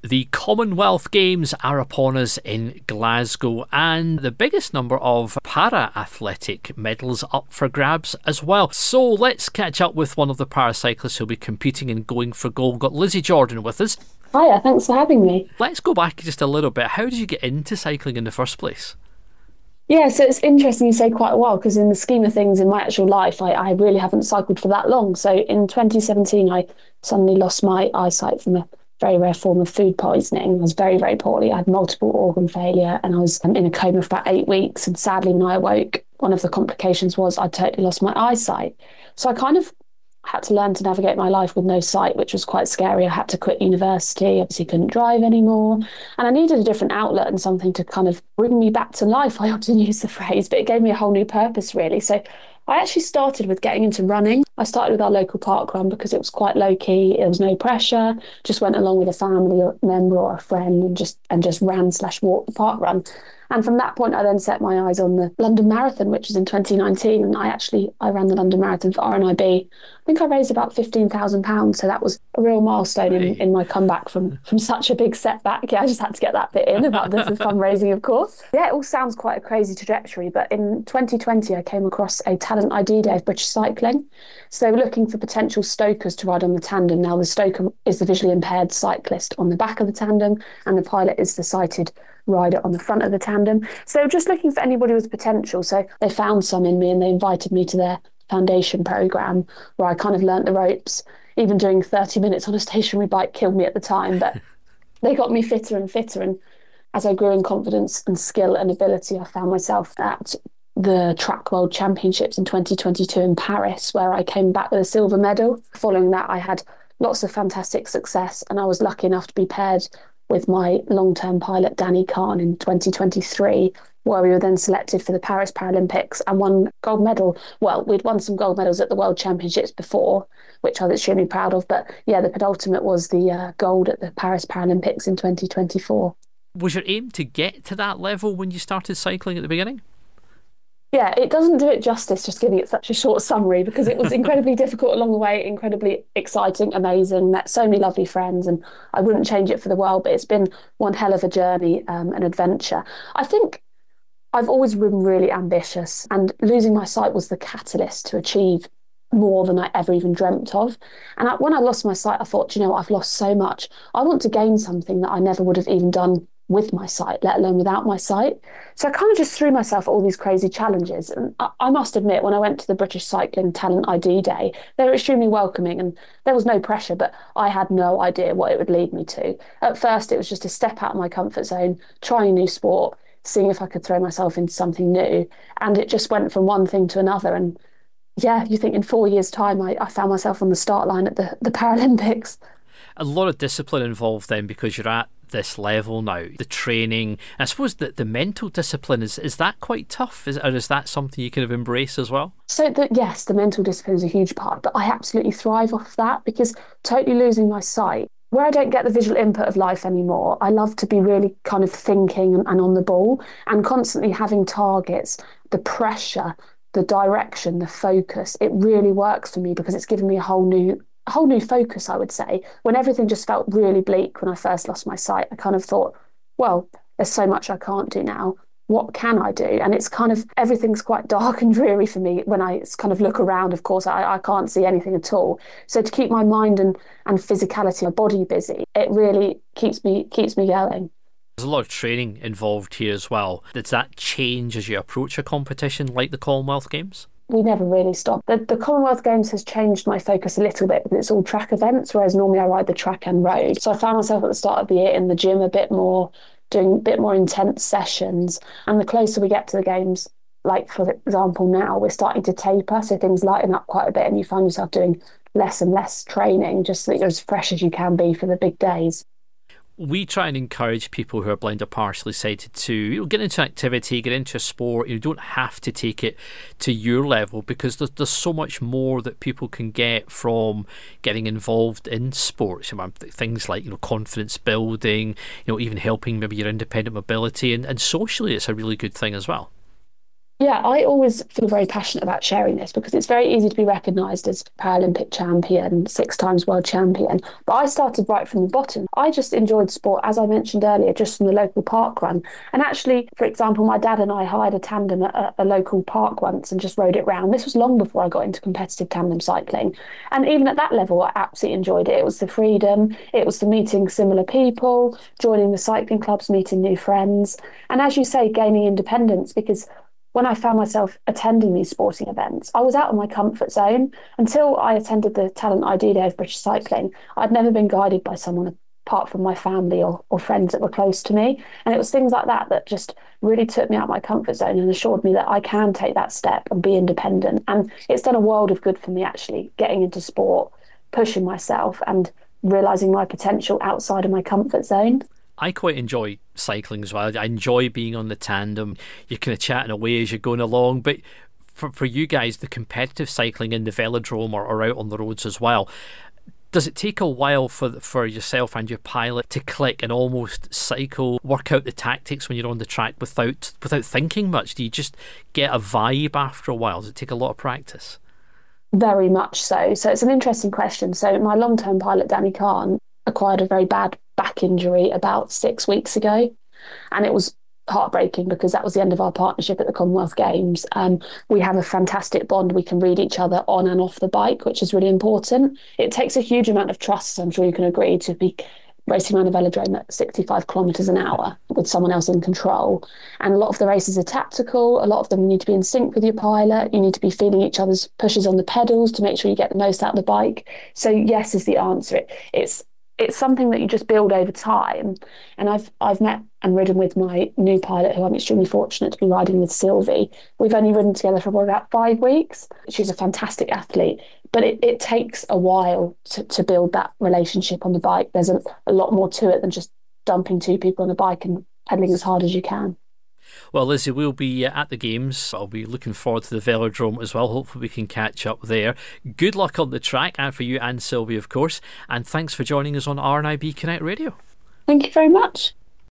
The Commonwealth Games are upon us in Glasgow, and the biggest number of para-athletic medals up for grabs as well. So let's catch up with one of the paracyclists who'll be competing and going for gold. We've got Lizzie Jordan with us. Hiya, thanks for having me. Let's go back just a little bit. How did you get into cycling in the first place? Yeah, so it's interesting you say quite a while because in the scheme of things in my actual life, I really haven't cycled for that long. So in 2017, I suddenly lost my eyesight from a very rare form of food poisoning. I was very, very poorly. I had multiple organ failure and I was in a coma for about 8 weeks. And sadly, when I awoke, one of the complications was I totally lost my eyesight. So I kind of had to learn to navigate my life with no sight, which was quite scary. I had to quit university, obviously couldn't drive anymore. And I needed a different outlet and something to kind of bring me back to life. I often use the phrase, but it gave me a whole new purpose, really. So I actually started with getting into running. I started with our local park run because it was quite low key. There was no pressure. Just went along with a family member or a friend and just ran/walked the park run. And from that point, I then set my eyes on the London Marathon, which was in 2019. And I ran the London Marathon for RNIB. I think I raised about £15,000. So that was a real milestone in my comeback from such a big setback. Yeah, I just had to get that bit in about the fundraising, of course. Yeah, it all sounds quite a crazy trajectory. But in 2020, I came across a talent ID day of British Cycling. So they were looking for potential stokers to ride on the tandem. Now, the stoker is the visually impaired cyclist on the back of the tandem, and the pilot is the sighted rider on the front of the tandem. So they were just looking for anybody with potential. So they found some in me and they invited me to their foundation program where I kind of learnt the ropes. Even doing 30 minutes on a stationary bike killed me at the time, but they got me fitter and fitter. And as I grew in confidence and skill and ability, I found myself at the Track World Championships in 2022 in Paris, where I came back with a silver medal. Following that, I had lots of fantastic success and I was lucky enough to be paired with my long-term pilot Danny Kahn in 2023, where we were then selected for the Paris Paralympics and won gold medal. Well, we'd won some gold medals at the World Championships before, which I was extremely proud of. But yeah, the penultimate was the gold at the Paris Paralympics in 2024. Was your aim to get to that level when you started cycling at the beginning? Yeah, it doesn't do it justice just giving it such a short summary because it was incredibly difficult along the way, incredibly exciting, amazing, met so many lovely friends, and I wouldn't change it for the world, but it's been one hell of a journey, an adventure. I think I've always been really ambitious, and losing my sight was the catalyst to achieve more than I ever even dreamt of. And when I lost my sight, I thought, I've lost so much. I want to gain something that I never would have even done with my sight, let alone without my sight. So I kind of just threw myself at all these crazy challenges. And I must admit, when I went to the British Cycling Talent ID Day, they were extremely welcoming and there was no pressure, but I had no idea what it would lead me to. At first, it was just to step out of my comfort zone, try a new sport, seeing if I could throw myself into something new. And it just went from one thing to another. And yeah, you think in 4 years' time, I found myself on the start line at the Paralympics. A lot of discipline involved then because you're at this level now, the training. I suppose that the mental discipline, is that quite tough? Or is that something you kind of embrace as well? So yes, the mental discipline is a huge part, but I absolutely thrive off that because totally losing my sight, where I don't get the visual input of life anymore, I love to be really kind of thinking and on the ball and constantly having targets, the pressure, the direction, the focus. It really works for me because it's given me a whole new focus, I would say. When everything just felt really bleak when I first lost my sight, I kind of thought, well, there's so much I can't do now. What can I do? And it's kind of, everything's quite dark and dreary for me when I kind of look around. Of course, I can't see anything at all. So to keep my mind and physicality, my body busy, it really keeps me going. There's a lot of training involved here as well. Does that change as you approach a competition like the Commonwealth Games? We never really stop. The Commonwealth Games has changed my focus a little bit because it's all track events, whereas normally I ride the track and road. So I found myself at the start of the year in the gym a bit more, doing a bit more intense sessions. And the closer we get to the games, like for example now, we're starting to taper, so things lighten up quite a bit and you find yourself doing less and less training just so that you're as fresh as you can be for the big days. We try and encourage people who are blind or partially sighted to get into an activity, get into a sport. You don't have to take it to your level because there's so much more that people can get from getting involved in sports. Things like confidence building, even helping maybe your independent mobility, and socially it's a really good thing as well. Yeah, I always feel very passionate about sharing this because it's very easy to be recognised as Paralympic champion, 6 times world champion. But I started right from the bottom. I just enjoyed sport, as I mentioned earlier, just from the local park run. And actually, for example, my dad and I hired a tandem at a local park once and just rode it round. This was long before I got into competitive tandem cycling. And even at that level, I absolutely enjoyed it. It was the freedom, it was the meeting similar people, joining the cycling clubs, meeting new friends. And as you say, gaining independence because when I found myself attending these sporting events, I was out of my comfort zone. Until I attended the Talent ID Day of British Cycling, I'd never been guided by someone apart from my family or friends that were close to me. And it was things like that that just really took me out of my comfort zone and assured me that I can take that step and be independent. And it's done a world of good for me, actually, getting into sport, pushing myself and realizing my potential outside of my comfort zone. I quite enjoy cycling as well. I enjoy being on the tandem. You're kind of chatting away as you're going along. But for you guys, the competitive cycling in the velodrome or out on the roads as well, does it take a while for yourself and your pilot to click and almost cycle, work out the tactics when you're on the track without thinking much? Do you just get a vibe after a while? Does it take a lot of practice? Very much so. So it's an interesting question. So my long-term pilot, Danny Kahn, acquired a very bad back injury about 6 weeks ago. And it was heartbreaking because that was the end of our partnership at the Commonwealth Games. We have a fantastic bond. We can read each other on and off the bike, which is really important. It takes a huge amount of trust, I'm sure you can agree, to be racing around a velodrome at 65 kilometres an hour with someone else in control. And a lot of the races are tactical. A lot of them you need to be in sync with your pilot. You need to be feeling each other's pushes on the pedals to make sure you get the most out of the bike. So yes is the answer. It's something that you just build over time. And I've met and ridden with my new pilot, who I'm extremely fortunate to be riding with, Sylvie. We've only ridden together for about 5 weeks. She's a fantastic athlete, but it takes a while to build that relationship on the bike. There's a lot more to it than just dumping two people on the bike and pedaling as hard as you can. Well, Lizzie, we'll be at the games. I'll be looking forward to the velodrome as well. Hopefully we can catch up there. Good luck on the track, and for you and Sylvie, of course. And thanks for joining us on RNIB Connect Radio. Thank you very much.